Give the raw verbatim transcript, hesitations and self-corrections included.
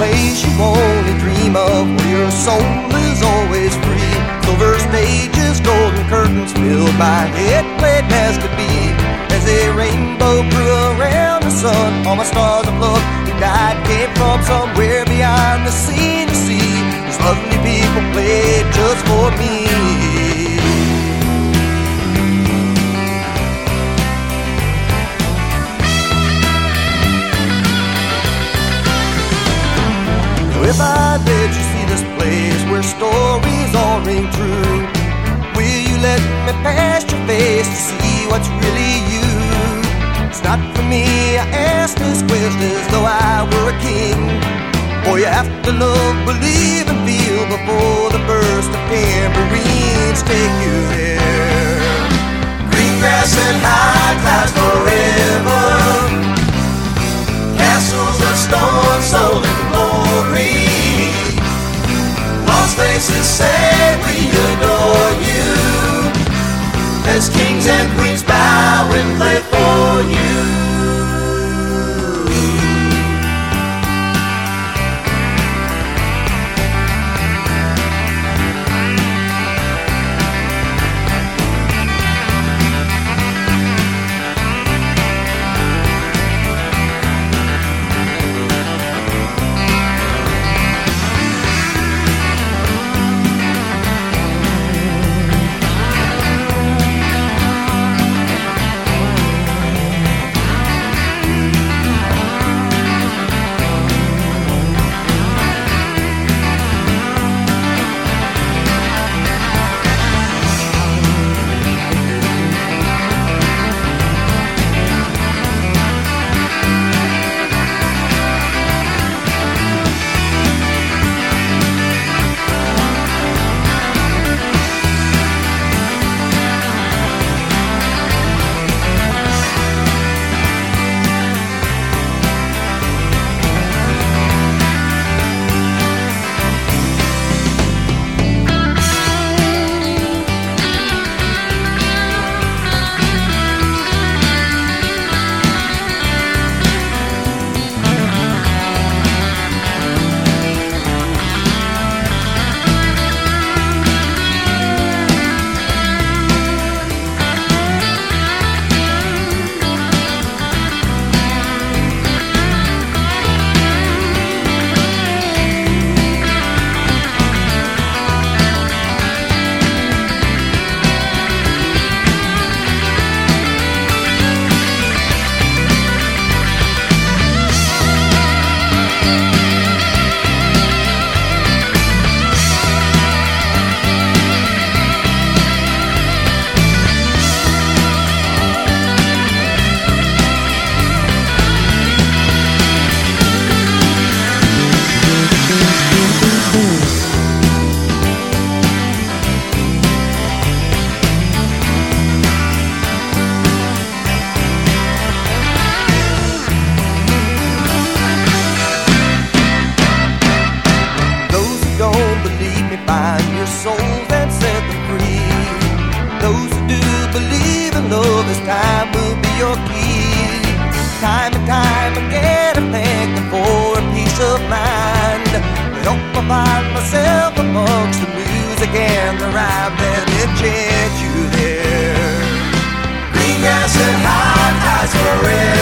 place you only dream of, where your soul is always free. Silver stages, golden curtains filled by it played as could be. As a rainbow grew around the sun, all my stars of love who died came from somewhere beyond the scene. You see, these lovely people played just for me. If I let you see this place where stories all ring true, will you let me past your face to see what's really you? It's not for me, I ask this question as though I were a king. Boy, you have to love, believe and feel before the burst of tambourines take you there. Green grass and high clouds forever, castles of stone sold in glory. Lost faces say we adore you, as kings and queens bow and play for you. Souls and set them free. Those who do believe in love, this time will be your key. Time and time again I thank them for a peace of mind. I hope I find myself amongst the music and the rhyme that enchant you there. Green grass and high tides forever,